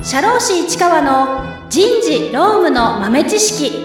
社労士市川の人事労務の豆知識。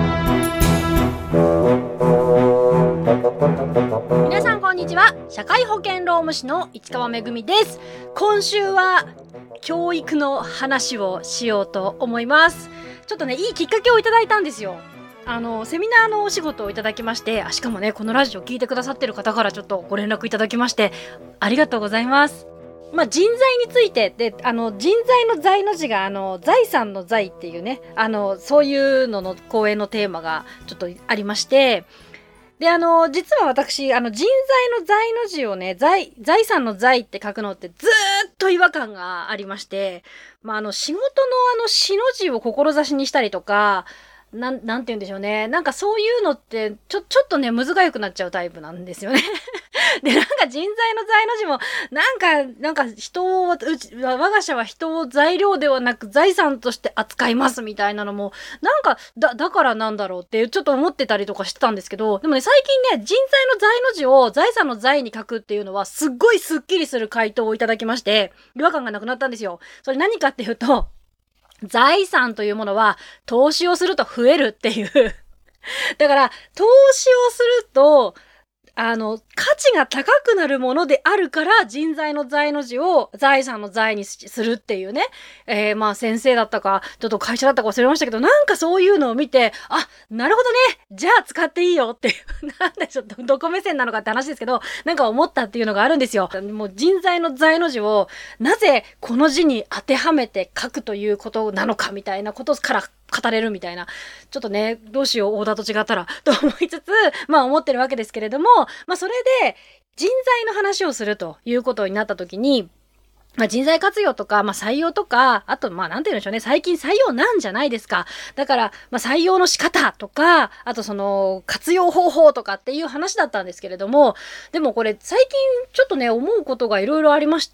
皆さんこんにちは。社会保険労務士の市川めぐみです。今週は教育の話をしようと思います。ちょっとね、いいきっかけをいただいたんですよ。セミナーのお仕事をいただきまして、しかもね、このラジオ聞いてくださってる方からちょっとご連絡いただきまして、ありがとうございます。人材についてで、人材の財の字が財産の財っていうね、そういうのの講演のテーマがちょっとありまして、で、実は私、人材の財の字をね、財産の財って書くのってずーっと違和感がありまして、仕事のしの字を志にしたりとか、なんて言うんでしょうね。なんかそういうのって、ちょっとね、むずがゆくなっちゃうタイプなんですよね。で、なんか人材の財の字も、なんか我が社は人を材料ではなく財産として扱いますみたいなのも、なんか、だからなんだろうってちょっと思ってたりとかしてたんですけど、でもね、最近ね、人材の財の字を財産の財に書くっていうのは、すっごいスッキリする回答をいただきまして、違和感がなくなったんですよ。それ何かっていうと、財産というものは投資をすると増えるっていうだから投資をすると価値が高くなるものであるから人材の財の字を財産の財にするっていうね。先生だったか、ちょっと会社だったか忘れましたけど、なんかそういうのを見て、なるほどね。じゃあ使っていいよっていう、なんでちょっとどこ目線なのかって話ですけど、なんか思ったっていうのがあるんですよ。もう人材の財の字をなぜこの字に当てはめて書くということなのかみたいなことから語れるみたいな。ちょっとね、どうしよう、オーダーと違ったら、と思いつつ、思ってるわけですけれども、それで、人材の話をするということになった時に、人材活用とか、採用とか、あと、なんて言うんでしょうね、最近採用なんじゃないですか。だから、採用の仕方とか、あと活用方法とかっていう話だったんですけれども、でもこれ、最近ちょっとね、思うことがいろいろありまして、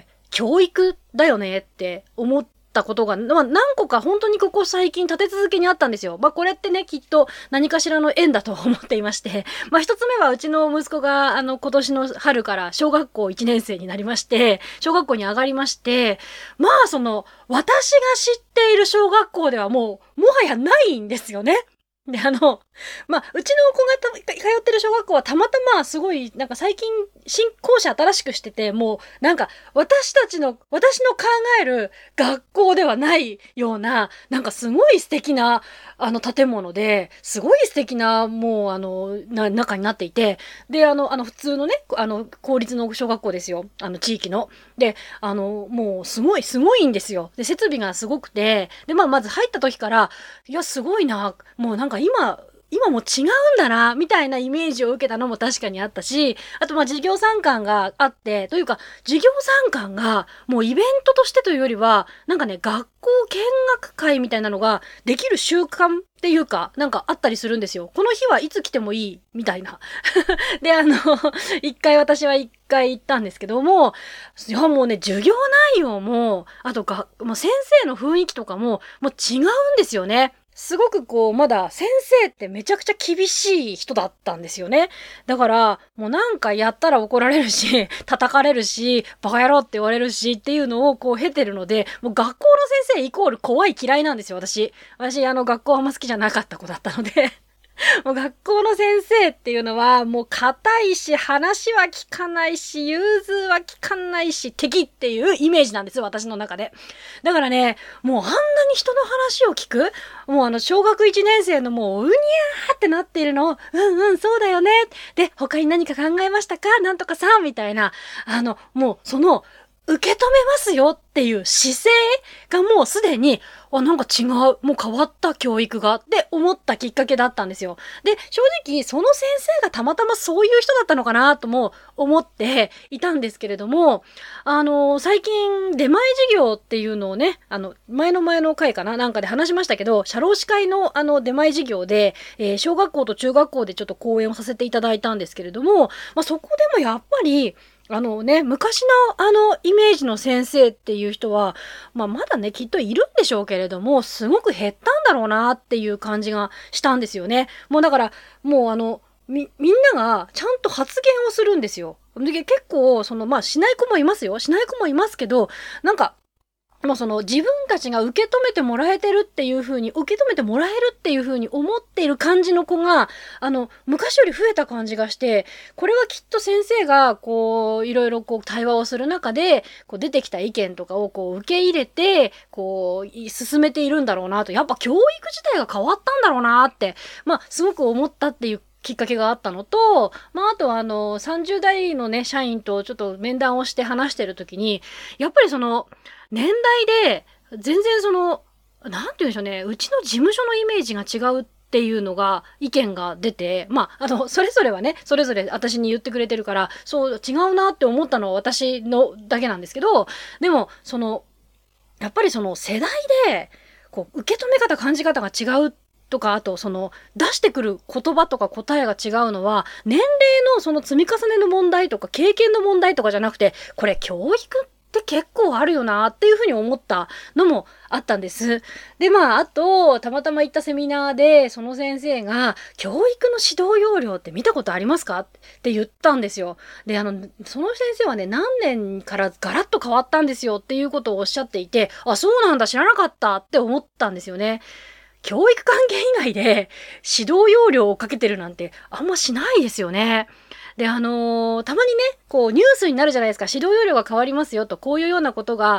教育だよねって思ったことが、何個か本当にここ最近立て続けにあったんですよ。これってね、きっと何かしらの縁だと思っていまして、一つ目はうちの息子が今年の春から小学校1年生になりまして、小学校に上がりまして、私が知っている小学校ではもはやないんですよね。で、うちの子が通ってる小学校はたまたますごい、最近新校舎新しくしてて、私の考える学校ではないような、すごい素敵な、建物で、すごい素敵な、中になっていて、で、普通のね、公立の小学校ですよ。地域の。で、もう、すごいんですよ。で、設備がすごくて、で、まず入った時から、いや、すごいな、もう今も違うんだな、みたいなイメージを受けたのも確かにあったし、あと授業参観があって、というか、授業参観がもうイベントとしてというよりは、学校見学会みたいなのができる習慣っていうか、あったりするんですよ。この日はいつ来てもいい、みたいな。で、私は一回行ったんですけども、いやもうね、授業内容も、あともう先生の雰囲気とかも違うんですよね。すごくまだ先生ってめちゃくちゃ厳しい人だったんですよね。だから、もうやったら怒られるし、叩かれるし、バカ野郎って言われるしっていうのを経てるので、もう学校の先生イコール怖い嫌いなんですよ、私。学校あんま好きじゃなかった子だったので。もう学校の先生っていうのはもう硬いし、話は聞かないし、融通は聞かないし、敵っていうイメージなんですよ、私の中で。だからね、もうあんなに人の話を聞く、もう小学1年生のもううにゃーってなっているのを、そうだよね。で、他に何か考えましたかなんとかさんみたいな、もう受け止めますよっていう姿勢がもうすでに、違う、もう変わった教育がって思ったきっかけだったんですよ。で、正直その先生がたまたまそういう人だったのかなとも思っていたんですけれども、最近出前授業っていうのをね、前の回かなで話しましたけど、社労士会の出前授業で、小学校と中学校でちょっと講演をさせていただいたんですけれども、そこでもやっぱり、昔のイメージの先生っていう人は、まだね、きっといるんでしょうけれども、すごく減ったんだろうなっていう感じがしたんですよね。もうだから、もうみんながちゃんと発言をするんですよ。で、結構、しない子もいますよ。しない子もいますけど、 もうその自分たちが受け止めてもらえてるっていう風に、受け止めてもらえるっていう風に思っている感じの子が、昔より増えた感じがして、これはきっと先生が、こう、いろいろこう対話をする中で、こう出てきた意見とかをこう受け入れて、こう、進めているんだろうなと、やっぱ教育自体が変わったんだろうなって、すごく思ったっていうきっかけがあったのと、あとは30代のね、社員とちょっと面談をして話してる時に、やっぱりその、年代で、全然なんて言うんでしょうね、うちの事務所のイメージが違うっていうのが、意見が出て、それぞれはね、それぞれ私に言ってくれてるから、そう違うなって思ったのは私のだけなんですけど、でも、やっぱり世代で、こう、受け止め方、感じ方が違うとか、あと出してくる言葉とか答えが違うのは、年齢の積み重ねの問題とか、経験の問題とかじゃなくて、これ教育って結構あるよなっていうふうに思ったのもあったんです。で、あと、たまたま行ったセミナーで、その先生が、教育の指導要領って見たことありますかって言ったんですよ。で、その先生はね、何年からガラッと変わったんですよっていうことをおっしゃっていて、あ、そうなんだ、知らなかったって思ったんですよね。教育関係以外で指導要領をかけてるなんてあんましないですよね。で、たまにね、こうニュースになるじゃないですか。指導要領が変わりますよと、こういうようなことが、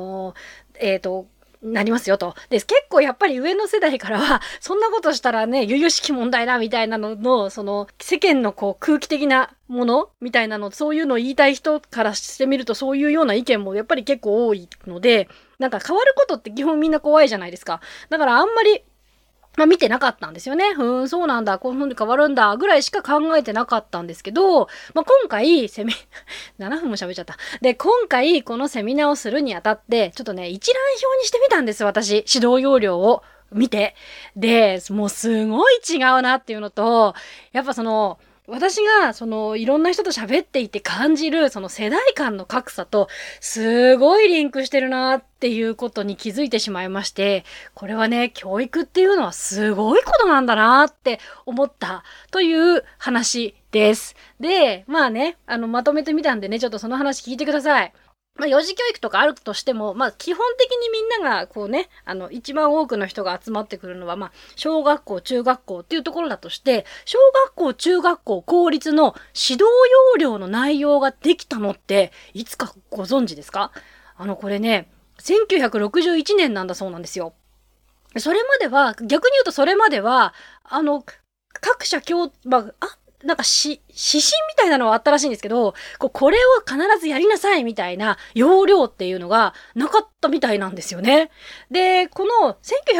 なりますよと。で、結構やっぱり上の世代からは、そんなことしたらね、由々しき問題だみたいなのの、世間のこう空気的なものみたいなの、そういうのを言いたい人からしてみると、そういうような意見もやっぱり結構多いので、なんか変わることって基本みんな怖いじゃないですか。だからあんまり、見てなかったんですよね。そうなんだ。こういう風に変わるんだ。ぐらいしか考えてなかったんですけど、今回、7分も喋っちゃった。で、今回、このセミナーをするにあたって、ちょっとね、一覧表にしてみたんです、私。指導要領を見て。で、もうすごい違うなっていうのと、やっぱ私が、いろんな人と喋っていて感じる、世代間の格差と、すごいリンクしてるなっていうことに気づいてしまいまして、これはね、教育っていうのはすごいことなんだなって思ったという話です。で、まとめてみたんでね、ちょっとその話聞いてください。幼児教育とかあるとしても、基本的にみんなが、こうね、一番多くの人が集まってくるのは、小学校、中学校っていうところだとして、小学校、中学校、公立の指導要領の内容ができたのって、いつかご存知ですか？これね、1961年なんだそうなんですよ。それまでは、逆に言うとそれまでは、各社なんか指針みたいなのはあったらしいんですけど、これを必ずやりなさいみたいな要領っていうのがなかったみたいなんですよね。で、この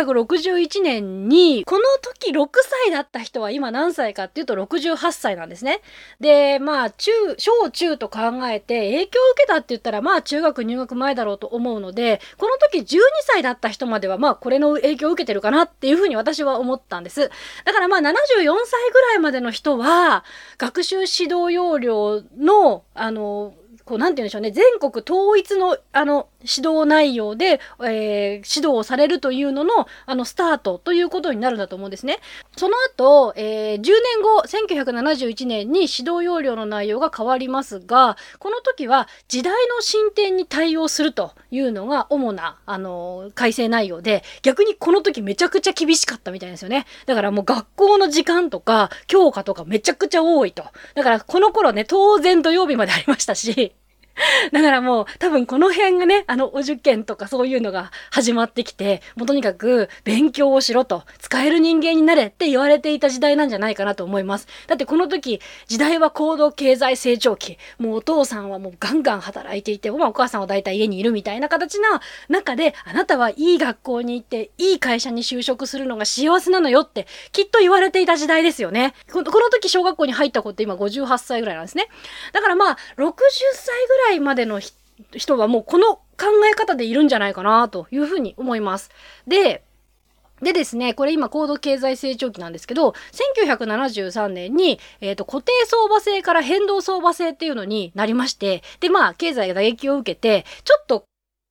1961年に、この時6歳だった人は今何歳かっていうと68歳なんですね。で、小中と考えて影響を受けたって言ったら中学入学前だろうと思うので、この時12歳だった人まではこれの影響を受けてるかなっていうふうに私は思ったんです。だから74歳ぐらいまでの人は、学習指導要領の、なんて言うんでしょうね、全国統一の、指導内容で、指導をされるというのの、スタートということになるんだと思うんですね。その後、10年後、1971年に指導要領の内容が変わりますが、この時は時代の進展に対応するというのが主な、改正内容で、逆にこの時めちゃくちゃ厳しかったみたいですよね。だからもう学校の時間とか、教科とかめちゃくちゃ多いと。だからこの頃ね、当然土曜日までありましたし、だからもう多分この辺がね、お受験とかそういうのが始まってきて、もうとにかく勉強をしろと、使える人間になれって言われていた時代なんじゃないかなと思います。だってこの時、時代は高度経済成長期。もうお父さんはもうガンガン働いていて、お母さんはだいたい家にいるみたいな形な中で、あなたはいい学校に行って、いい会社に就職するのが幸せなのよって、きっと言われていた時代ですよね。この時小学校に入った子って今58歳ぐらいなんですね。だから60歳ぐらいまでの人はもうこの考え方でいるんじゃないかなというふうに思います。でですね、これ今高度経済成長期なんですけど、1973年に、固定相場制から変動相場制っていうのになりまして、で、経済が打撃を受けて、ちょっと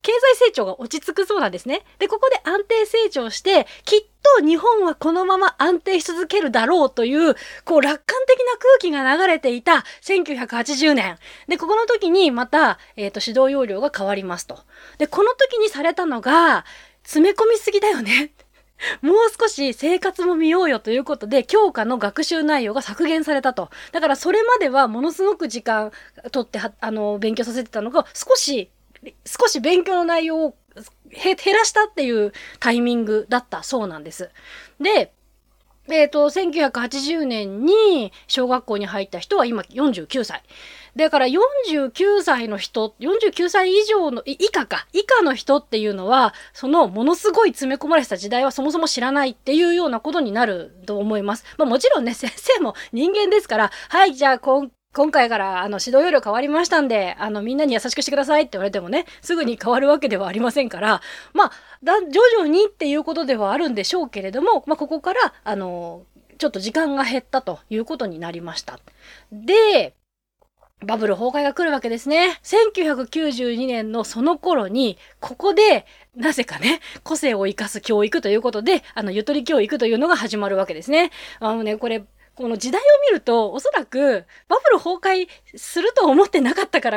経済成長が落ち着くそうなんですね。で、ここで安定成長して、きっと日本はこのまま安定し続けるだろうという、こう楽観的な空気が流れていた1980年。で、ここの時にまた、指導要領が変わりますと。で、この時にされたのが、詰め込みすぎだよね。もう少し生活も見ようよということで、教科の学習内容が削減されたと。だからそれまではものすごく時間とって勉強させてたのが、少し勉強の内容を減らしたっていうタイミングだったそうなんです。で、1980年に小学校に入った人は今49歳。だから49歳の人、49歳以上の、以下の人っていうのは、そのものすごい詰め込まれてた時代はそもそも知らないっていうようなことになると思います。まあもちろんね、先生も人間ですから、はい、じゃあ今回から指導要領変わりましたんで、みんなに優しくしてくださいって言われてもね、すぐに変わるわけではありませんから、まあ、徐々にっていうことではあるんでしょうけれども、まあここから、ちょっと時間が減ったということになりました。で、バブル崩壊が来るわけですね。1992年のその頃に、ここで、なぜかね、個性を生かす教育ということで、ゆとり教育というのが始まるわけですね。この時代を見ると、おそらく、バブル崩壊すると思ってなかったから、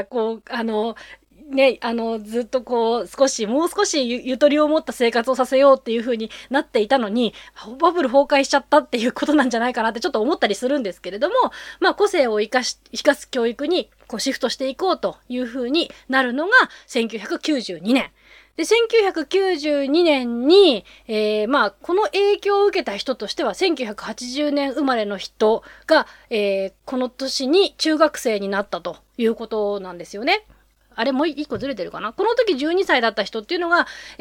ずっともう少しゆとりを持った生活をさせようっていう風になっていたのに、バブル崩壊しちゃったっていうことなんじゃないかなってちょっと思ったりするんですけれども、まあ個性を生かす教育にシフトしていこうという風になるのが1992年。で、1992年に、この影響を受けた人としては、1980年生まれの人が、この年に中学生になったということなんですよね。あれもう一個ずれてるかな。この時12歳だった人っていうのが、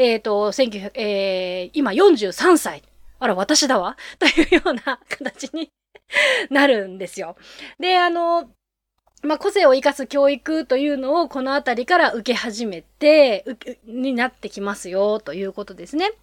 今43歳。あら、私だわ。というような形になるんですよ。で、個性を生かす教育というのをこのあたりから受け始めて、になってきますよ、ということですね。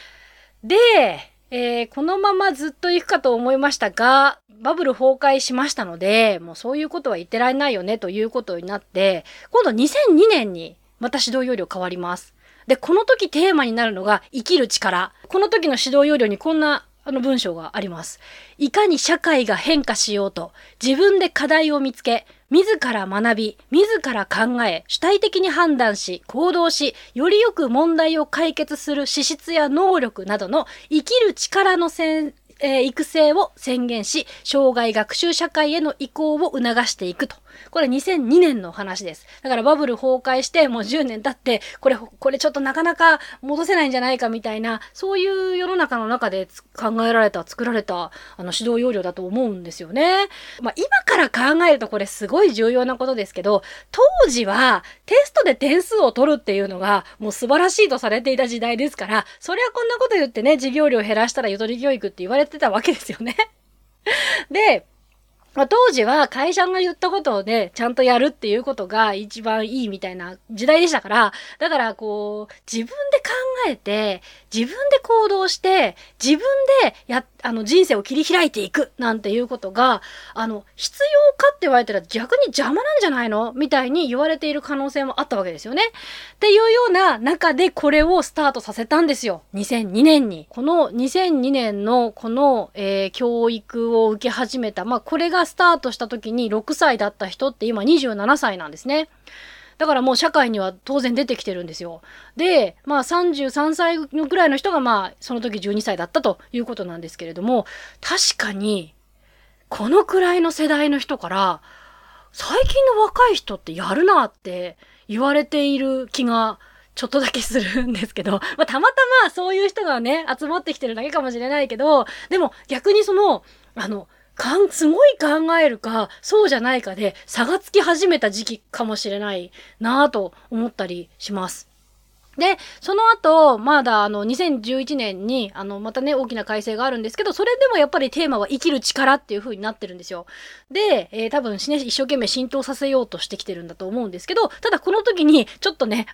で、このままずっと行くかと思いましたが、バブル崩壊しましたので、もうそういうことは言ってられないよね、ということになって、今度2002年にまた指導要領変わります。で、この時テーマになるのが生きる力。この時の指導要領にこんな文章があります。いかに社会が変化しようと、自分で課題を見つけ、自ら学び、自ら考え、主体的に判断し、行動し、よりよく問題を解決する資質や能力などの生きる力の育成を宣言し、生涯学習社会への移行を促していくと。これ2002年の話です。だからバブル崩壊してもう10年経って、これちょっとなかなか戻せないんじゃないかみたいな、そういう世の中の中で作られた指導要領だと思うんですよね。まあ今から考えるとこれすごい重要なことですけど、当時はテストで点数を取るっていうのがもう素晴らしいとされていた時代ですから、そりゃこんなこと言ってね、授業料減らしたらゆとり教育って言われてたわけですよね。で、当時は会社が言ったことをね、ちゃんとやるっていうことが一番いいみたいな時代でしたから、だから自分で考えて、自分で行動して、自分で人生を切り開いていくなんていうことが、必要かって言われたら逆に邪魔なんじゃないのみたいに言われている可能性もあったわけですよね。っていうような中でこれをスタートさせたんですよ。2002年に。この2002年のこの、教育を受け始めた。これがスタートした時に6歳だった人って今27歳なんですね。だからもう社会には当然出てきてるんですよ。で、33歳ぐらいの人がその時12歳だったということなんですけれども、確かにこのくらいの世代の人から最近の若い人ってやるなって言われている気がちょっとだけするんですけど、たまたまそういう人がね、集まってきてるだけかもしれないけど、でも逆にすごい考えるか、そうじゃないかで差がつき始めた時期かもしれないなぁと思ったりします。で、その後、まだ2011年に、またね、大きな改正があるんですけど、それでもやっぱりテーマは生きる力っていう風になってるんですよ。で、多分ね、一生懸命浸透させようとしてきてるんだと思うんですけど、ただこの時に、ちょっとね、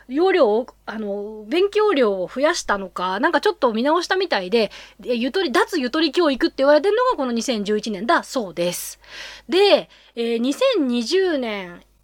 勉強量を増やしたのか、なんかちょっと見直したみたいで、脱ゆとり教育って言われてるのがこの2011年だそうです。で、2020年、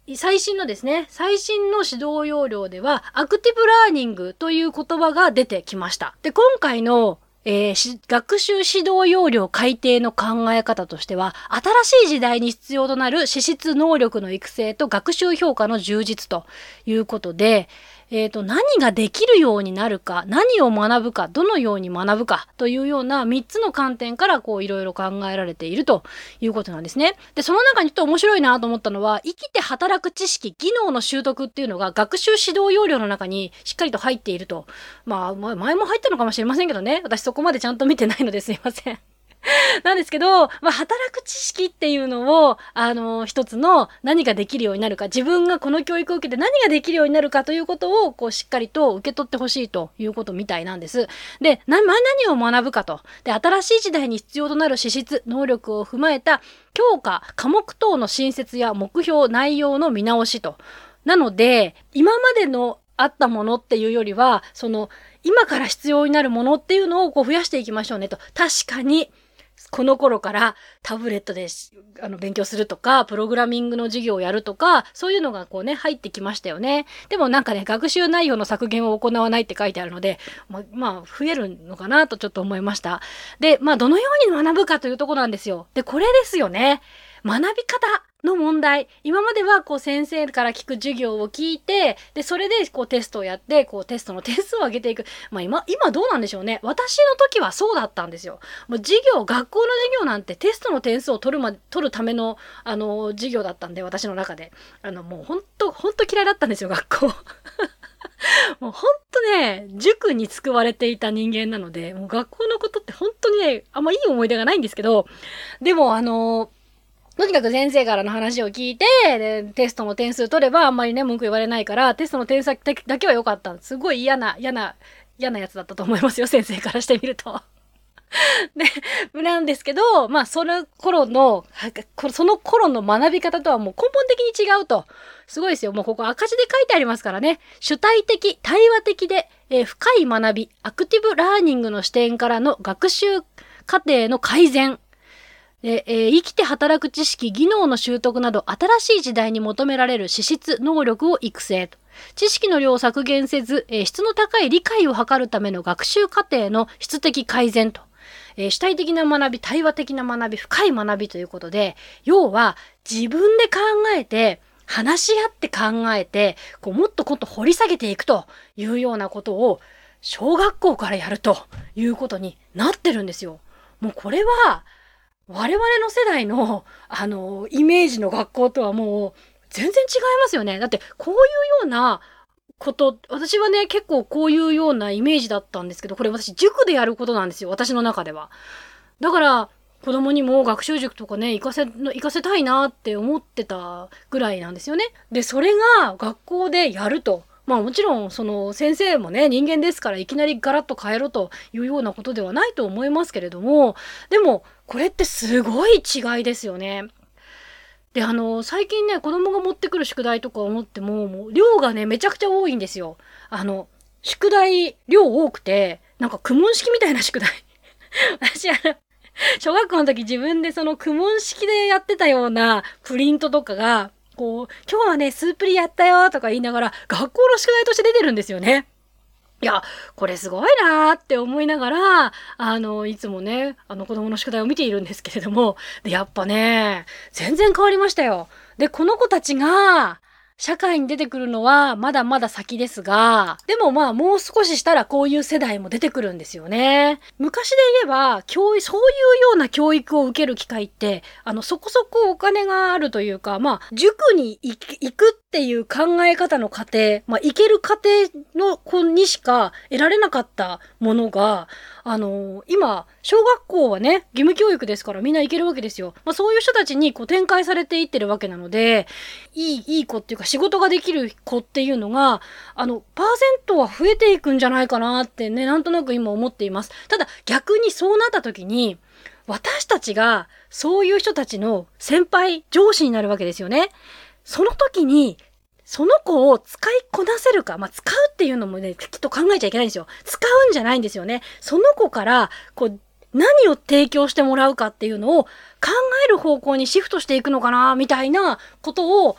最新のですね、最新の指導要領では、アクティブラーニングという言葉が出てきました。で、今回の学習指導要領改定の考え方としては、新しい時代に必要となる資質能力の育成と学習評価の充実ということで、何ができるようになるか、何を学ぶか、どのように学ぶかというような3つの観点からこういろいろ考えられているということなんですね。で、その中にちょっと面白いなと思ったのは、生きて働く知識、技能の習得っていうのが学習指導要領の中にしっかりと入っていると。まあ、前も入ったのかもしれませんけどね。私そこまでちゃんと見てないのですいません。なんですけど、働く知識っていうのを、一つの何ができるようになるか、自分がこの教育を受けて何ができるようになるかということを、こう、しっかりと受け取ってほしいということみたいなんです。で、何を学ぶかと。で、新しい時代に必要となる資質、能力を踏まえた、教科、科目等の新設や目標、内容の見直しと。なので、今までのあったものっていうよりは、今から必要になるものっていうのをこう増やしていきましょうねと。確かに、この頃からタブレットで勉強するとか、プログラミングの授業をやるとか、そういうのがこうね、入ってきましたよね。でもなんかね、学習内容の削減を行わないって書いてあるので、増えるのかなとちょっと思いました。で、どのように学ぶかというところなんですよ。で、これですよね。学び方の問題。今まではこう先生から聞く授業を聞いて、で、それでこうテストをやって、こうテストの点数を上げていく。今どうなんでしょうね。私の時はそうだったんですよ。もう学校の授業なんてテストの点数を取るための、授業だったんで、私の中で。もうほんと嫌いだったんですよ、学校。もうほんとね、塾に救われていた人間なので、もう学校のことって本当にね、あんまいい思い出がないんですけど、でもとにかく先生からの話を聞いて、で、テストの点数取ればあんまりね、文句言われないから、テストの点数だけは良かった。すごい嫌なやつだったと思いますよ、先生からしてみると。で、なんですけど、その頃の学び方とはもう根本的に違うと。すごいですよ。もうここ赤字で書いてありますからね。主体的、対話的で、深い学び、アクティブラーニングの視点からの学習過程の改善。で生きて働く知識、技能の習得など、新しい時代に求められる資質、能力を育成と。知識の量を削減せず、質の高い理解を図るための学習過程の質的改善と。主体的な学び、対話的な学び、深い学びということで、要は自分で考えて、話し合って考えて、もっと掘り下げていくというようなことを、小学校からやるということになってるんですよ。もうこれは、我々の世代の、イメージの学校とはもう、全然違いますよね。だって、こういうようなこと、私はね、結構こういうようなイメージだったんですけど、これ私、塾でやることなんですよ。私の中では。だから、子供にも学習塾とかね、行かせたいなって思ってたぐらいなんですよね。で、それが学校でやると。もちろん、先生もね、人間ですから、いきなりガラッと変えろというようなことではないと思いますけれども、でも、これってすごい違いですよね。で、最近ね、子供が持ってくる宿題とか思ってもう量がね、めちゃくちゃ多いんですよ。宿題量多くて、なんか苦問式みたいな宿題。私、小学校の時自分で苦問式でやってたようなプリントとかが、今日はね、スープリやったよとか言いながら、学校の宿題として出てるんですよね。いや、これすごいなーって思いながら、いつもね、子供の宿題を見ているんですけれども、で、やっぱね、全然変わりましたよ。で、この子たちが、社会に出てくるのはまだまだ先ですが、でももう少ししたらこういう世代も出てくるんですよね。昔で言えば、そういうような教育を受ける機会って、そこそこお金があるというか、塾に行くっていう考え方の過程、行ける過程の子にしか得られなかったものが、今、小学校はね、義務教育ですからみんな行けるわけですよ。そういう人たちに展開されていってるわけなので、いい子っていうか仕事ができる子っていうのが、パーセントは増えていくんじゃないかなってね、なんとなく今思っています。ただ逆にそうなった時に、私たちがそういう人たちの先輩、上司になるわけですよね。その時に、その子を使いこなせるか、使うっていうのもね、きっと考えちゃいけないんですよ。使うんじゃないんですよね。その子から、何を提供してもらうかっていうのを考える方向にシフトしていくのかな、みたいなことを、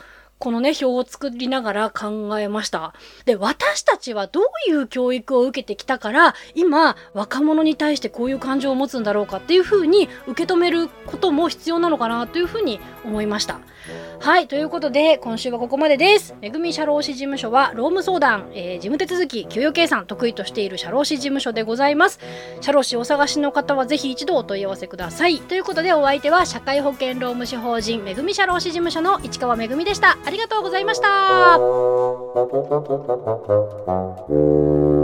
このね表を作りながら考えました。で、私たちはどういう教育を受けてきたから今若者に対してこういう感情を持つんだろうかっていう風に受け止めることも必要なのかなという風に思いました。はい、ということで今週はここまでです。めぐみ社労士事務所は労務相談、事務手続き、給与計算得意としている社労士事務所でございます。社労士お探しの方はぜひ一度お問い合わせください。ということでお相手は社会保険労務士法人めぐみ社労士事務所の市川めぐみでした。ありがとうございました。